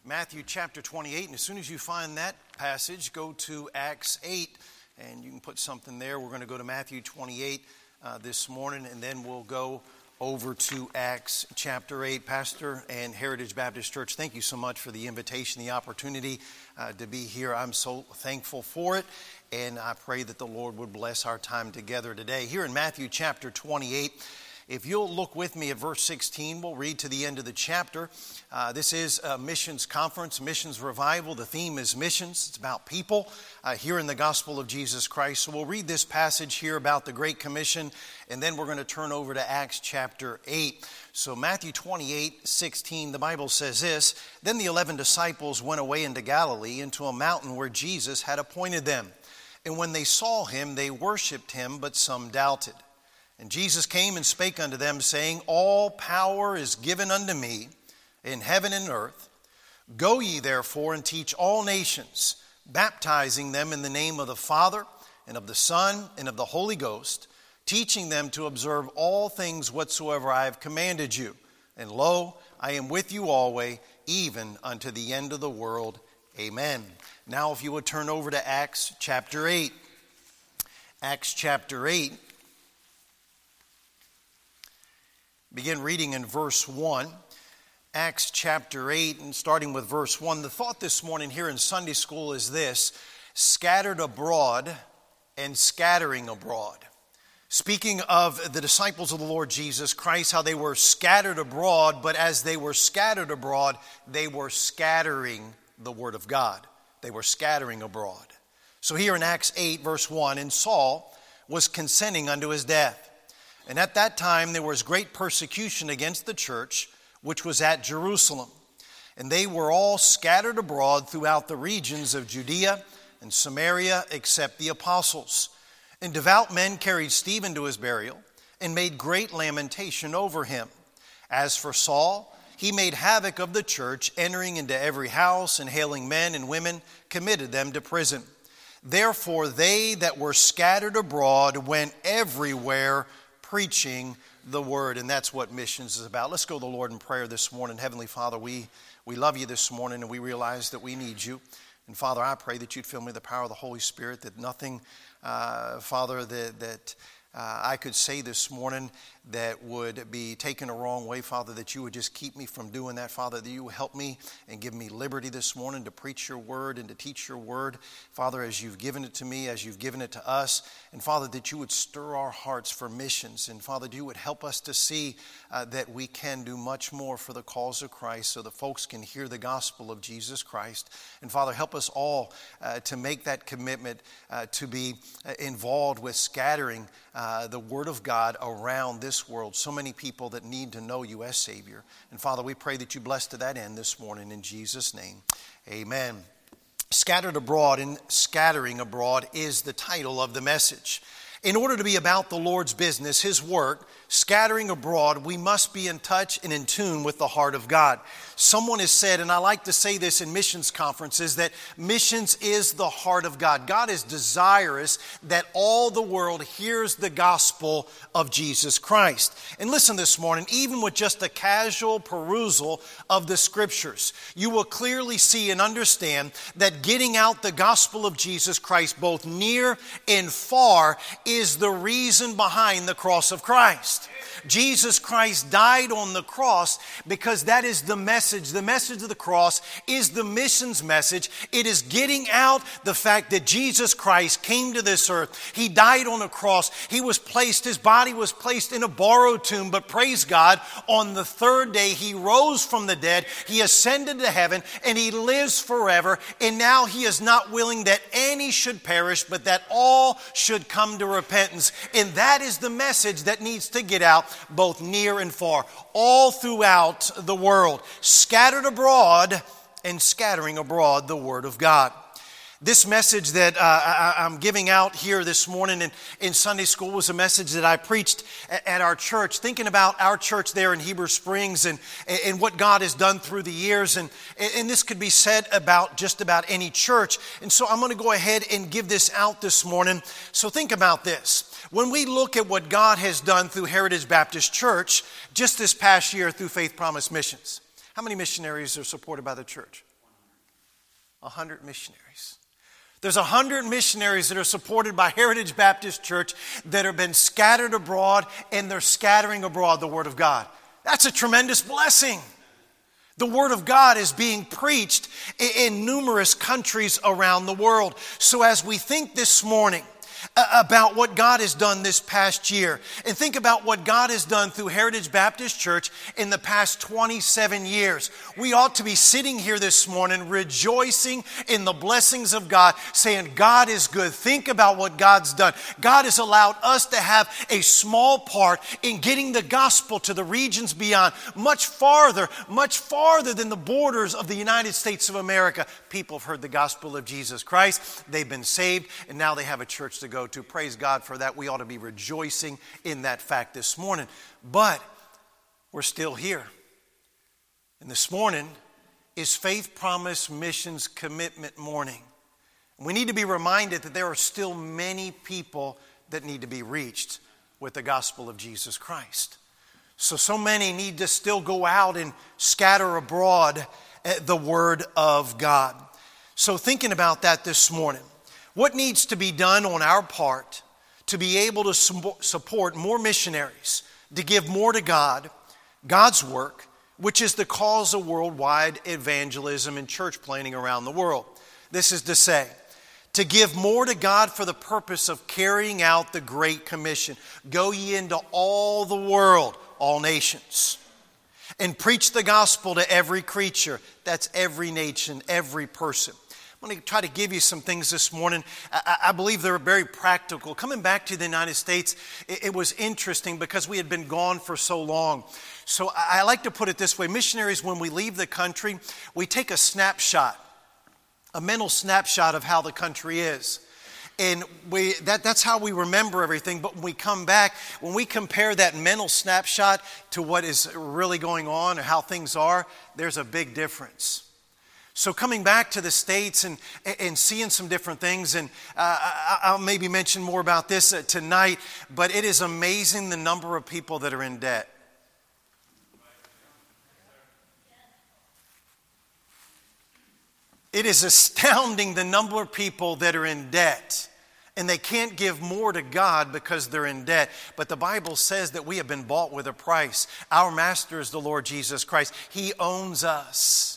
Matthew chapter 28, and as soon as you find that passage, go to Acts 8, and you can put something there. We're going to go to Matthew 28 this morning, and then we'll go over to Acts chapter 8. Pastor and Heritage Baptist Church, thank you so much for the invitation, the opportunity to be here. I'm so thankful for it, and I pray that the Lord would bless our time together today. Here in Matthew chapter 28, if you'll look with me at verse 16, we'll read to the end of the chapter. This is a missions conference, missions revival. The theme is missions. It's about people here in the gospel of Jesus Christ. So we'll read this passage here about the Great Commission, and then we're going to turn over to Acts chapter 8. So Matthew 28:16, the Bible says this: Then the 11 disciples went away into Galilee, into a mountain where Jesus had appointed them. And when they saw him, they worshipped him, but some doubted. And Jesus came and spake unto them, saying, All power is given unto me in heaven and earth. Go ye therefore and teach all nations, baptizing them in the name of the Father, and of the Son, and of the Holy Ghost, teaching them to observe all things whatsoever I have commanded you. And lo, I am with you always, even unto the end of the world. Amen. Now if you would turn over to Acts chapter 8. Acts chapter 8. Begin reading in verse 1, Acts chapter 8, and starting with verse 1. The thought this morning here in Sunday school is this: scattered abroad and scattering abroad. Speaking of the disciples of the Lord Jesus Christ, how they were scattered abroad, but as they were scattered abroad, they were scattering the word of God. They were scattering abroad. So here in Acts 8, verse 1, and Saul was consenting unto his death. And at that time there was great persecution against the church, which was at Jerusalem. And they were all scattered abroad throughout the regions of Judea and Samaria, except the apostles. And devout men carried Stephen to his burial, and made great lamentation over him. As for Saul, he made havoc of the church, entering into every house, and hailing men and women, committed them to prison. Therefore they that were scattered abroad went everywhere, preaching the word. And that's what missions is about. Let's go to the Lord in prayer this morning. Heavenly Father, we love you this morning, and we realize that we need you. And Father, I pray that you'd fill me with the power of the Holy Spirit, that nothing, Father, that I could say this morning that would be taken the wrong way, Father, that you would just keep me from doing that, Father, that you would help me and give me liberty this morning to preach your word and to teach your word, Father, as you've given it to me, as you've given it to us. And Father, that you would stir our hearts for missions. And Father, you would help us to see that we can do much more for the cause of Christ, so that folks can hear the gospel of Jesus Christ. And Father, help us all to make that commitment to be involved with scattering the word of God around this world. So many people that need to know you as Savior. And Father, we pray that you bless to that end this morning in Jesus' name. Amen. Scattered abroad and scattering abroad is the title of the message. In order to be about the Lord's business, His work, scattering abroad, we must be in touch and in tune with the heart of God. Someone has said, and I like to say this in missions conferences, that missions is the heart of God. God is desirous that all the world hears the gospel of Jesus Christ. And listen this morning, even with just a casual perusal of the scriptures, you will clearly see and understand that getting out the gospel of Jesus Christ, both near and far, is the reason behind the cross of Christ. Jesus Christ died on the cross because that is the message. The message of the cross is the missions message. It is getting out the fact that Jesus Christ came to this earth. He died on a cross. His body was placed in a borrowed tomb, but praise God, on the third day He rose from the dead. He ascended to heaven, and He lives forever. And now He is not willing that any should perish, but that all should come to repentance. And that is the message that needs to get out both near and far, all throughout the world, scattered abroad and scattering abroad the word of God. This message that I'm giving out here this morning in Sunday school was a message that I preached at our church, thinking about our church there in Heber Springs and what God has done through the years. And this could be said about just about any church. And so I'm going to go ahead and give this out this morning. So think about this. When we look at what God has done through Heritage Baptist Church just this past year through Faith Promise Missions, how many missionaries are supported by the church? 100 missionaries. There's 100 missionaries that are supported by Heritage Baptist Church that have been scattered abroad, and they're scattering abroad the Word of God. That's a tremendous blessing. The Word of God is being preached in numerous countries around the world. So as we think this morning about what God has done this past year, and think about what God has done through Heritage Baptist Church in the past 27 years. We ought to be sitting here this morning rejoicing in the blessings of God, saying God is good. Think about what God's done. God has allowed us to have a small part in getting the gospel to the regions beyond, much farther than the borders of the United States of America. People have heard the gospel of Jesus Christ. They've been saved, and now they have a church to go to. Praise God for that. We ought to be rejoicing in that fact this morning. But we're still here. And this morning is Faith Promise Missions Commitment Morning. We need to be reminded that there are still many people that need to be reached with the gospel of Jesus Christ. So many need to still go out and scatter abroad the Word of God. So thinking about that this morning, what needs to be done on our part to be able to support more missionaries, to give more to God, God's work, which is the cause of worldwide evangelism and church planting around the world? This is to say, to give more to God for the purpose of carrying out the Great Commission. Go ye into all the world, all nations, and preach the gospel to every creature. That's every nation, every person. I'm going to try to give you some things this morning. I believe they're very practical. Coming back to the United States, it was interesting because we had been gone for so long. So I like to put it this way. Missionaries, when we leave the country, we take a snapshot, a mental snapshot of how the country is. And that's how we remember everything. But when we come back, when we compare that mental snapshot to what is really going on or how things are, there's a big difference. So coming back to the States and seeing some different things, and I'll maybe mention more about this tonight, but it is amazing the number of people that are in debt. It is astounding the number of people that are in debt, and they can't give more to God because they're in debt. But the Bible says that we have been bought with a price. Our master is the Lord Jesus Christ. He owns us.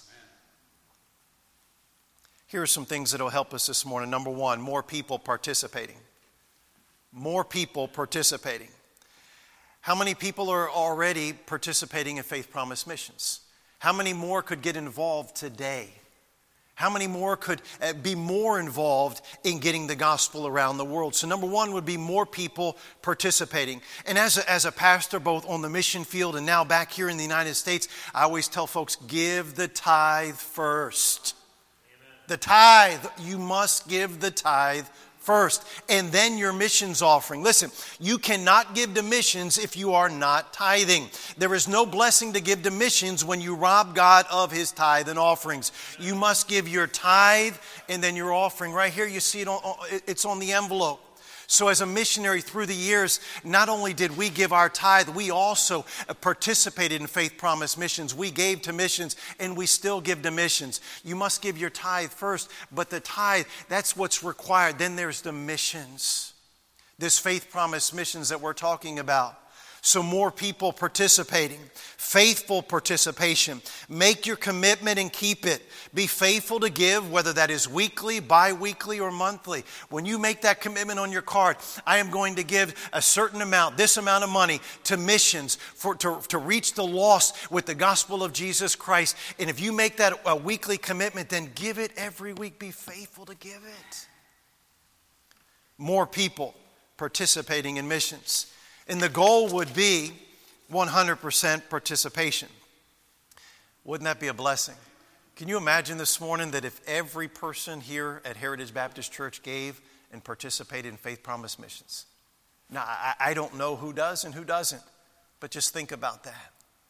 Here are some things that will help us this morning. Number one, more people participating. More people participating. How many people are already participating in Faith Promise Missions? How many more could get involved today? How many more could be more involved in getting the gospel around the world? So number one would be more people participating. And as a pastor, both on the mission field and now back here in the United States, I always tell folks, give the tithe first. The tithe, you must give the tithe first, and then your missions offering. Listen, you cannot give to missions if you are not tithing. There is no blessing to give to missions when you rob God of His tithe and offerings. You must give your tithe and then your offering. Right here, you see it's on the envelope. So as a missionary through the years, not only did we give our tithe, we also participated in Faith Promise Missions. We gave to missions, and we still give to missions. You must give your tithe first, but the tithe, that's what's required. Then there's the missions. This Faith Promise Missions that we're talking about. So more people participating, faithful participation. Make your commitment and keep it. Be faithful to give, whether that is weekly, bi-weekly, or monthly. When you make that commitment on your card, I am going to give a certain amount, this amount of money to missions to reach the lost with the gospel of Jesus Christ. And if you make that a weekly commitment, then give it every week. Be faithful to give it. More people participating in missions. And the goal would be 100% participation. Wouldn't that be a blessing? Can you imagine this morning that if every person here at Heritage Baptist Church gave and participated in Faith Promise Missions? Now, I don't know who does and who doesn't, but just think about that.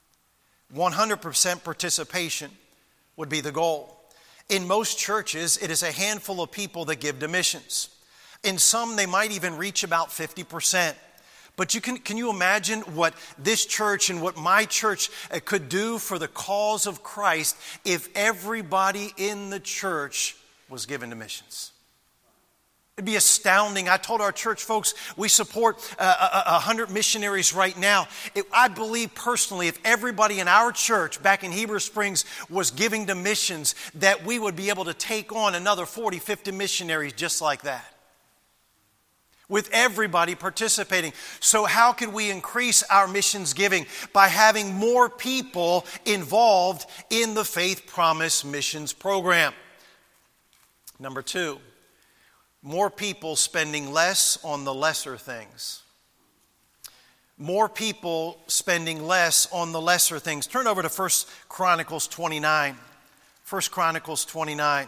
100% participation would be the goal. In most churches, it is a handful of people that give to missions. In some, they might even reach about 50%. But can you imagine what this church and what my church could do for the cause of Christ if everybody in the church was given to missions. It'd be astounding. I told our church folks we support 100 missionaries right now. I believe personally if everybody in our church back in Heber Springs was giving to missions, that we would be able to take on another 40, 50 missionaries just like that, with everybody participating. So how can we increase our missions giving? By having more people involved in the Faith Promise Missions Program. Number 2. More people spending less on the lesser things. More people spending less on the lesser things. Turn over to 1 Chronicles 29. 1 Chronicles 29.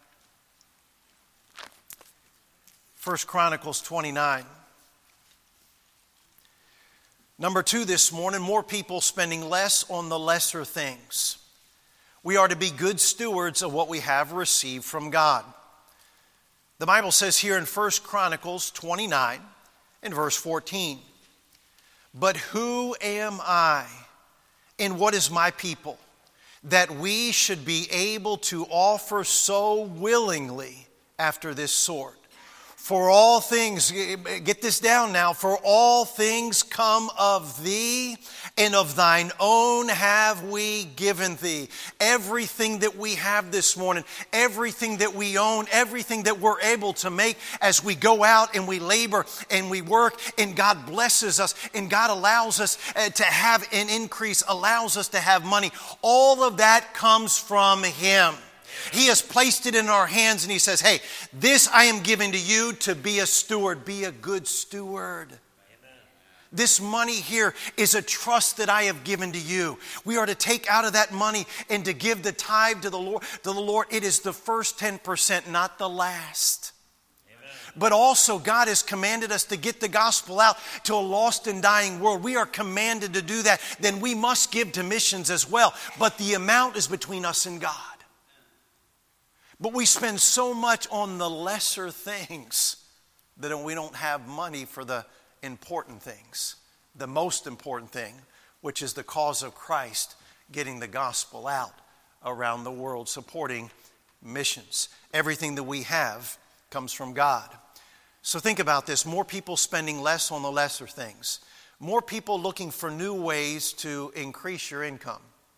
1 Chronicles 29. Number 2 this morning, more people spending less on the lesser things. We are to be good stewards of what we have received from God. The Bible says here in 1 Chronicles 29 and verse 14, "But who am I, and what is my people, that we should be able to offer so willingly after this sort? For all things," get this down now, "for all things come of thee, and of thine own have we given thee." Everything that we have this morning, everything that we own, everything that we're able to make as we go out and we labor and we work, and God blesses us and God allows us to have an increase, allows us to have money. All of that comes from Him. He has placed it in our hands and He says, "Hey, this I am giving to you to be a steward. Be a good steward." Amen. This money here is a trust that I have given to you. We are to take out of that money and to give the tithe to the Lord. It is the first 10%, not the last. Amen. But also God has commanded us to get the gospel out to a lost and dying world. We are commanded to do that. Then we must give to missions as well. But the amount is between us and God. But we spend so much on the lesser things that we don't have money for the important things. The most important thing, which is the cause of Christ, getting the gospel out around the world, supporting missions. Everything that we have comes from God. So think about this. More people spending less on the lesser things. More people looking for new ways to increase your income.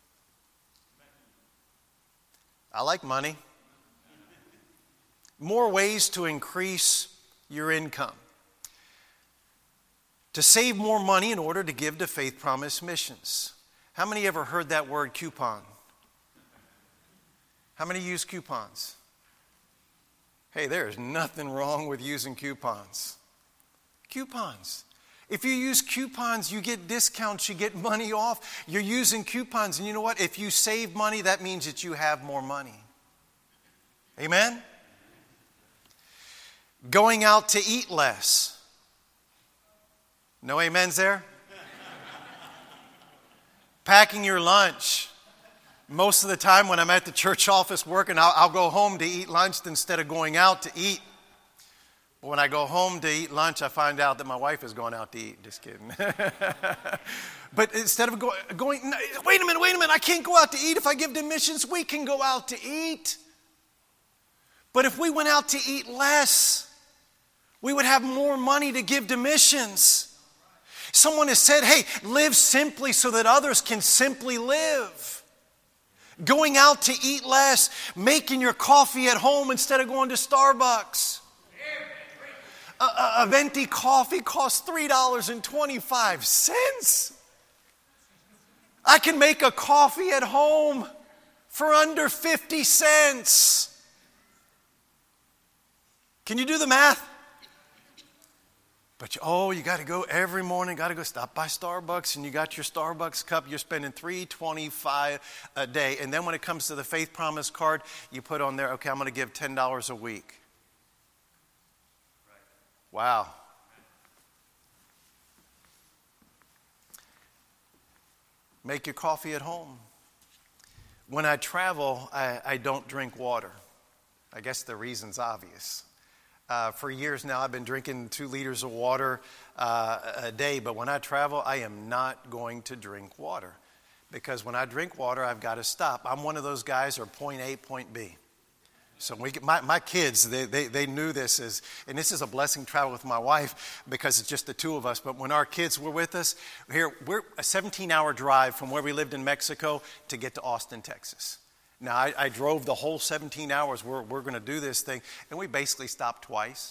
I like money. More ways to increase your income. To save more money in order to give to Faith Promise Missions. How many ever heard that word coupon? How many use coupons? Hey, there's nothing wrong with using coupons. Coupons. If you use coupons, you get discounts, you get money off. You're using coupons, and you know what? If you save money, that means that you have more money. Amen? Going out to eat less. No amens there? Packing your lunch. Most of the time when I'm at the church office working, I'll go home to eat lunch instead of going out to eat. But when I go home to eat lunch, I find out that my wife is going out to eat. Just kidding. But instead of going, wait a minute, I can't go out to eat if I give to missions. We can go out to eat. But if we went out to eat less, we would have more money to give to missions. Someone has said, hey, live simply so that others can simply live. Going out to eat less, making your coffee at home instead of going to Starbucks. A venti coffee costs $3.25. I can make a coffee at home for under 50 cents. Can you do the math? But you got to go every morning, got to go stop by Starbucks, and you got your Starbucks cup, you're spending $3.25 a day. And then when it comes to the Faith Promise card, you put on there, okay, I'm going to give $10 a week. Wow. Make your coffee at home. When I travel, I don't drink water. I guess the reason's obvious. For years now, I've been drinking 2 liters of water a day. But when I travel, I am not going to drink water. Because when I drink water, I've got to stop. I'm one of those guys who are point A, point B. So my kids, they knew this and this is a blessing to travel with my wife because it's just the two of us. But when our kids were with us, we're a 17-hour drive from where we lived in Mexico to get to Austin, Texas. Now, I drove the whole 17 hours. We're going to do this thing. And we basically stopped twice.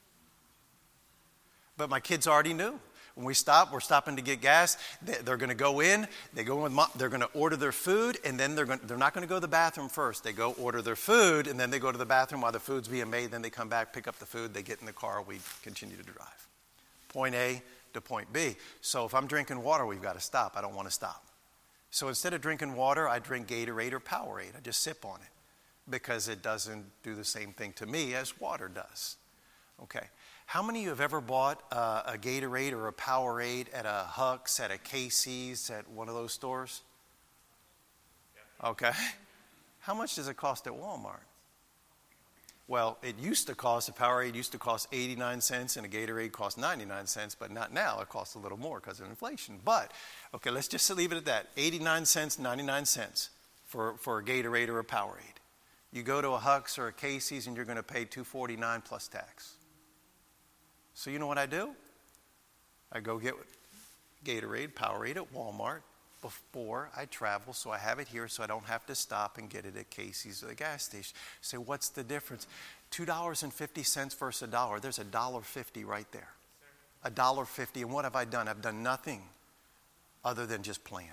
But my kids already knew. When we stop, we're stopping to get gas. They're going to go in. They go in. They're going to order their food, and then they're not going to go to the bathroom first. They go order their food, and then they go to the bathroom while the food's being made. Then they come back, pick up the food. They get in the car. We continue to drive. Point A to point B. So if I'm drinking water, we've got to stop. I don't want to stop. So instead of drinking water, I drink Gatorade or Powerade. I just sip on it because it doesn't do the same thing to me as water does. Okay. How many of you have ever bought a Gatorade or a Powerade at a Huck's, at a Casey's, at one of those stores? Okay. How much does it cost at Walmart? Well, it used to cost, a Powerade used to cost 89 cents and a Gatorade cost 99 cents, but not now. It costs a little more because of inflation. But, okay, let's just leave it at that. 89 cents, 99 cents for a Gatorade or a Powerade. You go to a Huck's or a Casey's and you're going to pay $2.49 plus tax. So you know what I do? I go get Gatorade, Powerade at Walmart before I travel, so I have it here so I don't have to stop and get it at Casey's or the gas station. Say, what's the difference? $2.50 versus $1. There's $1.50 right there. $1.50. And what have I done? I've done nothing other than just planned.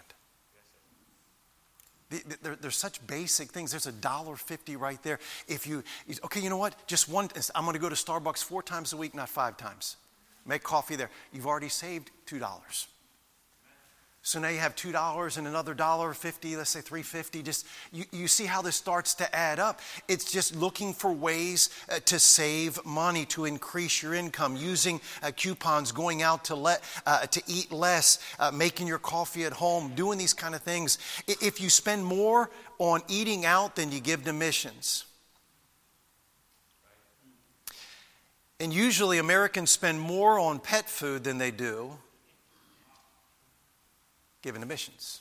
There's such basic things. There's $1.50 right there. Okay, you know what? Just one. I'm going to go to Starbucks 4 times a week, not 5 times. Make coffee there. You've already saved $2. So now you have $2 and another $1.50. Let's say $3.50. Just you see how this starts to add up. It's just looking for ways to save money, to increase your income, using coupons, going out to eat less, making your coffee at home, doing these kind of things. If you spend more on eating out than you give to missions. And usually Americans spend more on pet food than they do given to missions.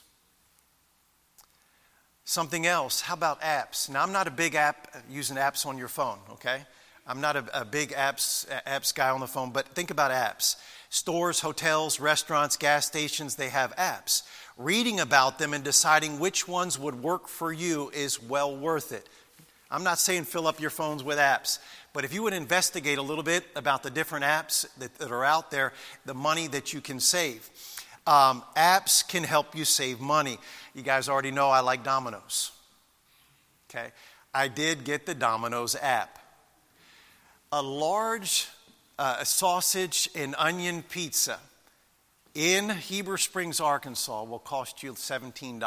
Something else, how about apps? Now, I'm not a big using apps on your phone, okay? I'm not a big apps guy on the phone, but think about apps. Stores, hotels, restaurants, gas stations, they have apps. Reading about them and deciding which ones would work for you is well worth it. I'm not saying fill up your phones with apps, but if you would investigate a little bit about the different apps that are out there, the money that you can save. Apps can help you save money. You guys already know I like Domino's. Okay, I did get the Domino's app. A large sausage and onion pizza in Heber Springs, Arkansas will cost you $17.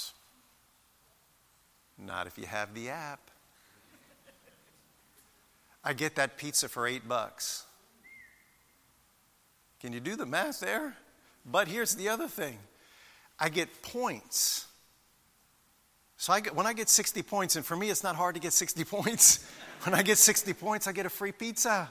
Not if you have the app. I get that pizza for $8. Can you do the math there? But here's the other thing. I get points. So when I get 60 points, and for me it's not hard to get 60 points. When I get 60 points, I get a free pizza.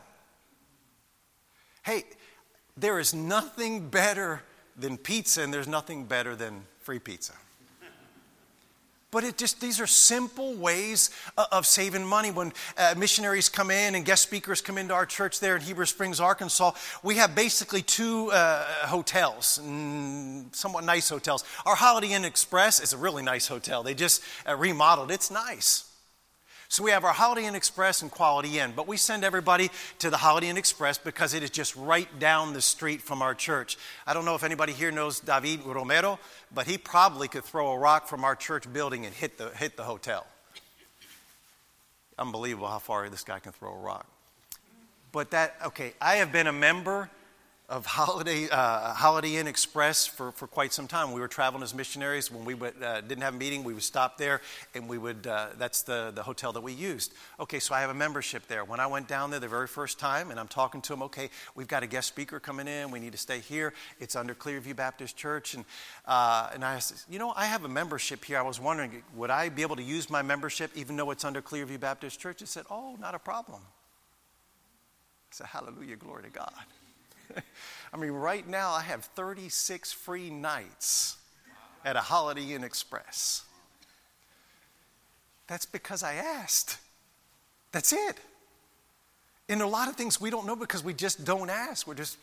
Hey, there is nothing better than pizza, and there's nothing better than free pizza. But these are simple ways of saving money. When missionaries come in and guest speakers come into our church there in Heber Springs, Arkansas, we have basically 2 hotels, somewhat nice hotels. Our Holiday Inn Express is a really nice hotel. They just remodeled. It's nice. So we have our Holiday Inn Express and Quality Inn, but we send everybody to the Holiday Inn Express because it is just right down the street from our church. I don't know if anybody here knows David Romero, but he probably could throw a rock from our church building and hit the hotel. Unbelievable how far this guy can throw a rock. But I have been a member of Holiday Inn Express for quite some time. We were traveling as missionaries. When we didn't have a meeting, we would stop there, and that's the hotel that we used. Okay, so I have a membership there. When I went down there the very first time, and I'm talking to them, okay, we've got a guest speaker coming in. We need to stay here. It's under Clearview Baptist Church. And I said, I have a membership here. I was wondering, would I be able to use my membership even though it's under Clearview Baptist Church? He said, oh, not a problem. I said, hallelujah, glory to God. I mean, right now I have 36 free nights at a Holiday Inn Express. That's because I asked. That's it. And a lot of things we don't know because we just don't ask. We're just...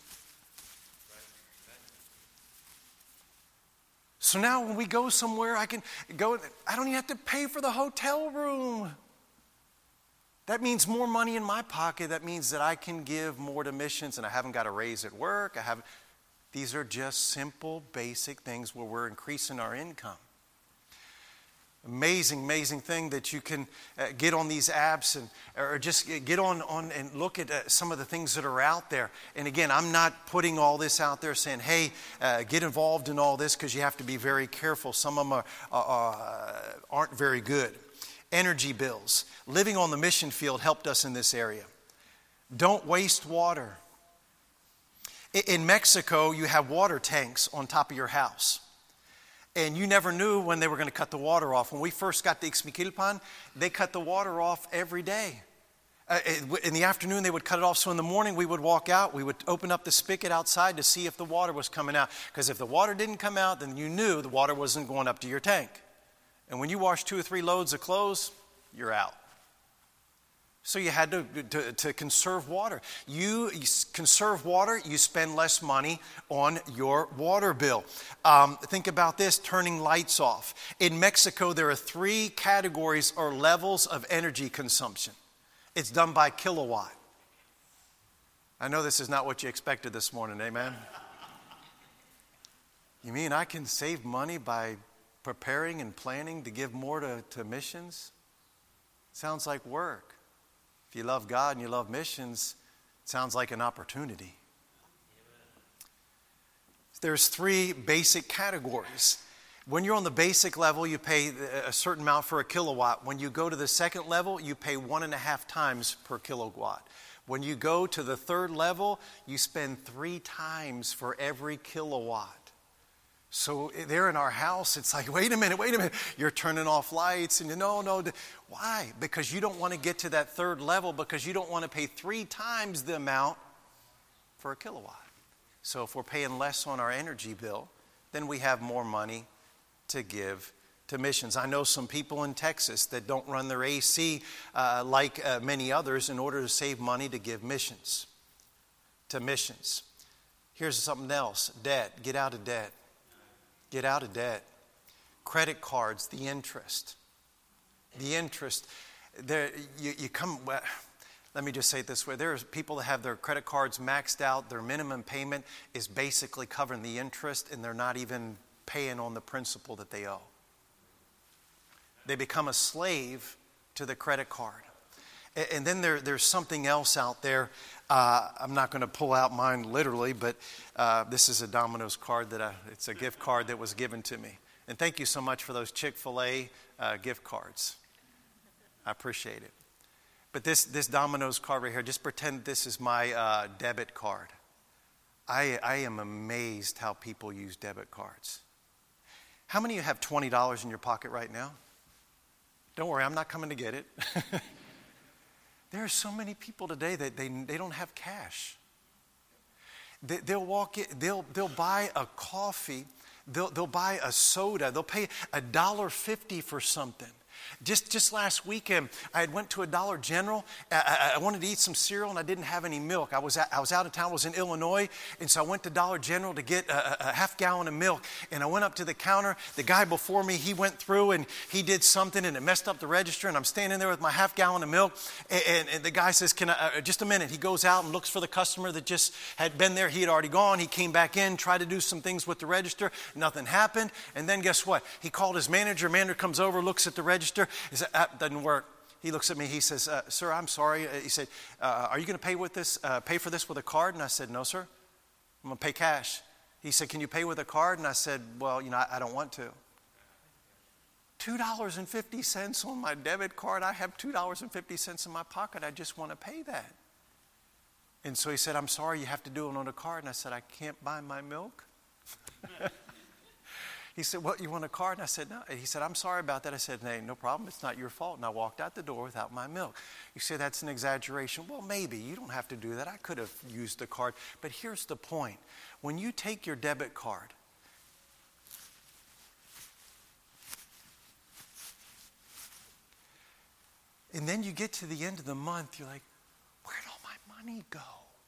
So now when we go somewhere, I don't even have to pay for the hotel room. That means more money in my pocket. That means that I can give more to missions, and I haven't got a raise at work. These are just simple, basic things where we're increasing our income. Amazing thing that you can get on these apps or just get on and look at some of the things that are out there. And again, I'm not putting all this out there saying, hey, get involved in all this, because you have to be very careful. Some of them aren't very good. Energy bills. Living on the mission field helped us in this area. Don't waste water. In Mexico, you have water tanks on top of your house. And you never knew when they were going to cut the water off. When we first got to Ixmiquilpan, they cut the water off every day. In the afternoon, they would cut it off. So in the morning, we would walk out. We would open up the spigot outside to see if the water was coming out. Because if the water didn't come out, then you knew the water wasn't going up to your tank. And when you wash 2 or 3 loads of clothes, you're out. So you had to conserve water. You conserve water, you spend less money on your water bill. Think about this, turning lights off. In Mexico, there are 3 categories or levels of energy consumption. It's done by kilowatt. I know this is not what you expected this morning, amen? You mean I can save money by preparing and planning to give more to missions? Sounds like work. If you love God and you love missions, it sounds like an opportunity. There's 3 basic categories. When you're on the basic level, you pay a certain amount for a kilowatt. When you go to the second level, you pay 1.5 times per kilowatt. When you go to the 3rd level, you spend 3 times for every kilowatt. So there in our house, it's like, wait a minute. You're turning off lights. And no. Why? Because you don't want to get to that 3rd level, because you don't want to pay 3 times the amount for a kilowatt. So if we're paying less on our energy bill, then we have more money to give to missions. I know some people in Texas that don't run their AC like many others in order to save money to give to missions. Here's something else. Debt. Get out of debt. Get out of debt. Credit cards, the interest. The interest. There, you come. Well, let me just say it this way. There are people that have their credit cards maxed out. Their minimum payment is basically covering the interest, and they're not even paying on the principal that they owe. They become a slave to the credit card. And then there's something else out there. I'm not going to pull out mine literally, but this is a Domino's card it's a gift card that was given to me. And thank you so much for those Chick-fil-A gift cards. I appreciate it. But this Domino's card right here, just pretend this is my debit card. I am amazed how people use debit cards. How many of you have $20 in your pocket right now? Don't worry, I'm not coming to get it. There are so many people today that they don't have cash. They'll walk in, they'll buy a coffee, they'll buy a soda, they'll pay $1.50 for something. Just last weekend, I had went to a Dollar General. I wanted to eat some cereal, and I didn't have any milk. I was out of town. I was in Illinois, and so I went to Dollar General to get a half gallon of milk. And I went up to the counter. The guy before me, he went through, and he did something, and it messed up the register. And I'm standing there with my half gallon of milk, and the guy says, "Can I just a minute?" He goes out and looks for the customer that just had been there. He had already gone. He came back in, tried to do some things with the register. Nothing happened. And then guess what? He called his manager. Manager comes over, looks at the register. He said, "That doesn't work." He looks at me. He says, "Sir, I'm sorry." He said, "Are you going to pay for this with a card?" And I said, "No, sir. I'm going to pay cash." He said, "Can you pay with a card?" And I said, "Well, I don't want to." $2.50 on my debit card. I have $2.50 in my pocket. I just want to pay that. And so he said, "I'm sorry, you have to do it on a card." And I said, "I can't buy my milk." He said, "What, you want a card?" And I said, "No." He said, "I'm sorry about that." I said, "Hey, no problem. It's not your fault." And I walked out the door without my milk. You say that's an exaggeration. Well, maybe. You don't have to do that. I could have used the card. But here's the point. When you take your debit card, And then you get to the end of the month, you're like, where'd all my money go?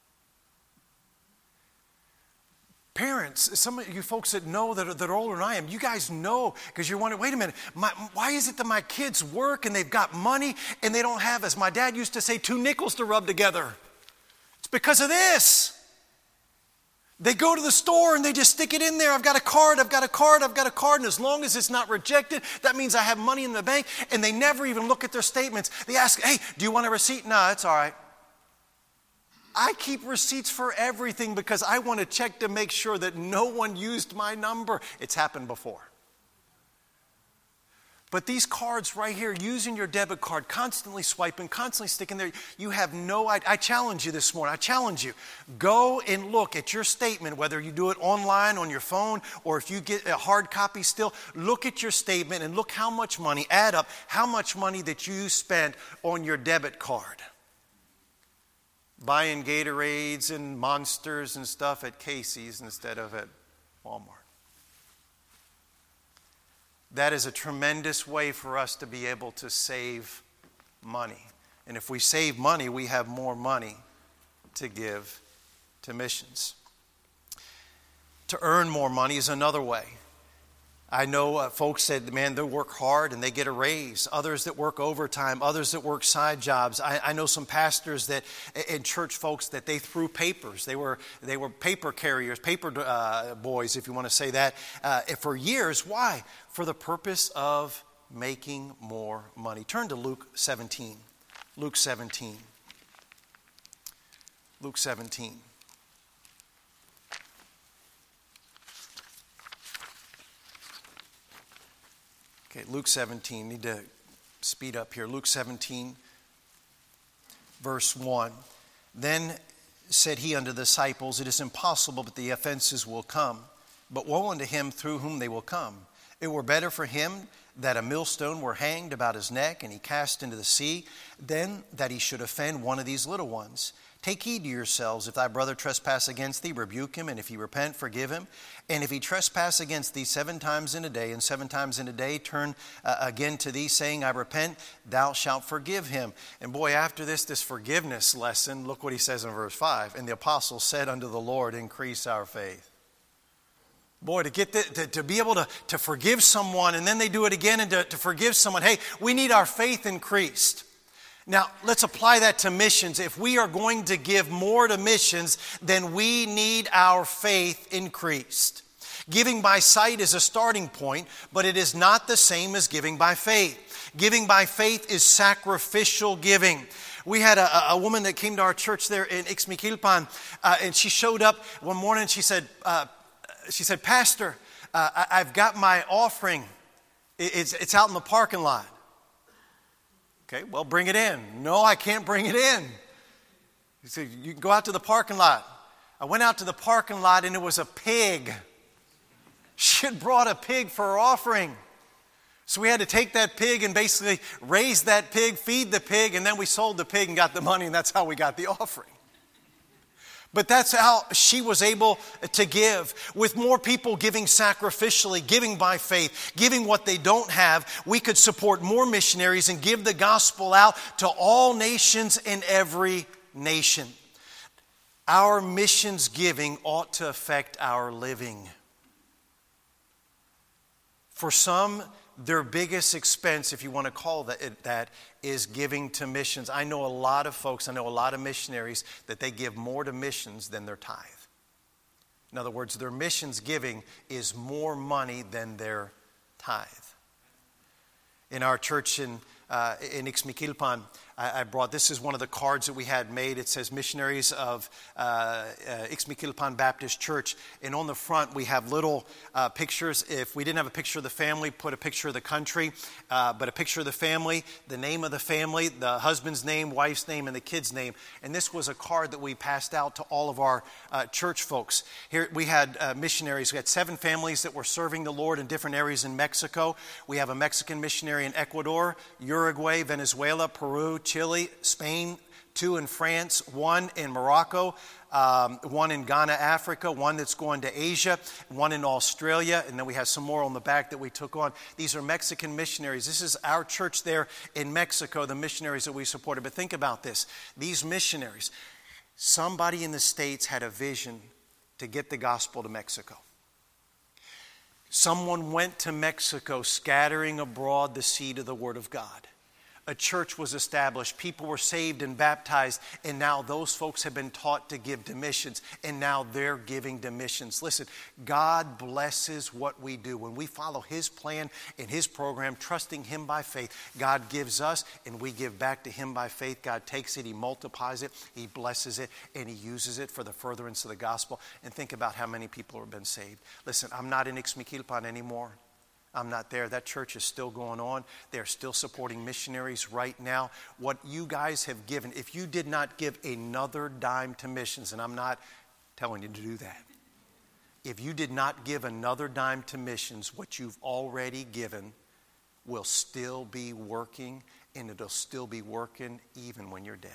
Parents, some of you folks that know that are older than I am, you guys know, because you're wondering, wait a minute, why is it that my kids work and they've got money and they don't have, as my dad used to say, 2 nickels to rub together? It's because of this. They go to the store and they just stick it in there. I've got a card, I've got a card, I've got a card. And as long as it's not rejected, that means I have money in the bank. And they never even look at their statements. They ask, hey, do you want a receipt? No, it's all right. I keep receipts for everything because I want to check to make sure that no one used my number. It's happened before. But these cards right here, using your debit card, constantly swiping, constantly sticking there, you have no idea. I challenge you this morning. I challenge you. Go and look at your statement, whether you do it online on your phone or if you get a hard copy still. Look at your statement and look how much money, add up how much money that you spent on your debit card. Buying Gatorades and Monsters and stuff at Casey's instead of at Walmart. That is a tremendous way for us to be able to save money. And if we save money, we have more money to give to missions. To earn more money is another way. I know folks said, man, they work hard and they get a raise. Others that work overtime, others that work side jobs. I know some pastors that, and church folks, that they threw papers. They were paper carriers, paper boys, if you want to say that, for years. Why? For the purpose of making more money. Turn to Luke 17. Luke 17. Luke 17. Okay, Luke 17, need to speed up here. Luke 17, verse 1. Then said he unto the disciples, it is impossible, but the offenses will come. But woe unto him through whom they will come. It were better for him that a millstone were hanged about his neck, and he cast into the sea, than that he should offend one of these little ones. Take heed to yourselves. If thy brother trespass against thee, rebuke him, and if he repent, forgive him. And if he trespass against thee 7 times in a day, and 7 times in a day turn again to thee, saying, I repent, thou shalt forgive him. And boy, after this forgiveness lesson, look what he says in verse 5. And the apostles said unto the Lord, increase our faith. Boy, to get to be able to forgive someone, and then they do it again, and to forgive someone. Hey, we need our faith increased. Now, let's apply that to missions. If we are going to give more to missions, then we need our faith increased. Giving by sight is a starting point, but it is not the same as giving by faith. Giving by faith is sacrificial giving. We had a woman that came to our church there in Ixmiquilpan, and she showed up one morning and she said, Pastor, I've got my offering. It's out in the parking lot. Okay, well, bring it in. No, I can't bring it in. He said, you can go out to the parking lot. I went out to the parking lot and it was a pig. She had brought a pig for her offering. So we had to take that pig and basically raise that pig, feed the pig, and then we sold the pig and got the money, and that's how we got the offering. But that's how she was able to give. With more people giving sacrificially, giving by faith, giving what they don't have, we could support more missionaries and give the gospel out to all nations in every nation. Our missions giving ought to affect our living. For some, their biggest expense, if you want to call that, is giving to missions. I know a lot of folks, I know a lot of missionaries that they give more to missions than their tithe. In other words, their missions giving is more money than their tithe. In our church in Ixmiquilpan, I brought, this is one of the cards that we had made. It says Missionaries of Ixmiquilpan Baptist Church. And on the front, we have little pictures. If we didn't have a picture of the family, put a picture of the country. But a picture of the family, the name of the family, the husband's name, wife's name, and the kid's name. And this was a card that we passed out to all of our church folks. Here we had missionaries. We had 7 families that were serving the Lord in different areas in Mexico. We have a Mexican missionary in Ecuador, Uruguay, Venezuela, Peru, Chile, Spain, 2 in France, 1 in Morocco, 1 in Ghana, Africa, 1 that's going to Asia, 1 in Australia, and then we have some more on the back that we took on. These are Mexican missionaries. This is our church there in Mexico, the missionaries that we supported. But think about this. These missionaries, somebody in the States had a vision to get the gospel to Mexico. Someone went to Mexico scattering abroad the seed of the Word of God. A church was established. People were saved and baptized. And now those folks have been taught to give to missions. And now they're giving to missions. Listen, God blesses what we do. When we follow His plan and His program, trusting Him by faith, God gives us and we give back to Him by faith. God takes it, He multiplies it, He blesses it, and He uses it for the furtherance of the gospel. And think about how many people have been saved. Listen, I'm not in Ixmiquilpan anymore. I'm not there. That church is still going on. They're still supporting missionaries right now. What you guys have given, if you did not give another dime to missions, and I'm not telling you to do that. If you did not give another dime to missions, what you've already given will still be working, and it'll still be working even when you're dead.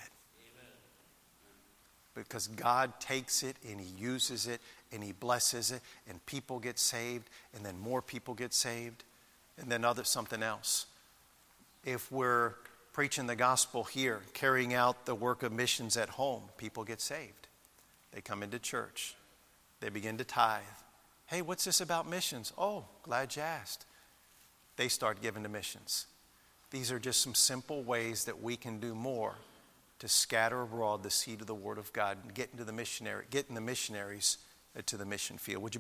Because God takes it and He uses it and He blesses it and people get saved and then more people get saved and then something else. If we're preaching the gospel here, carrying out the work of missions at home, people get saved. They come into church. They begin to tithe. Hey, what's this about missions? Oh, glad you asked. They start giving to missions. These are just some simple ways that we can do more to scatter abroad the seed of the Word of God and getting the missionaries to the mission field. Would you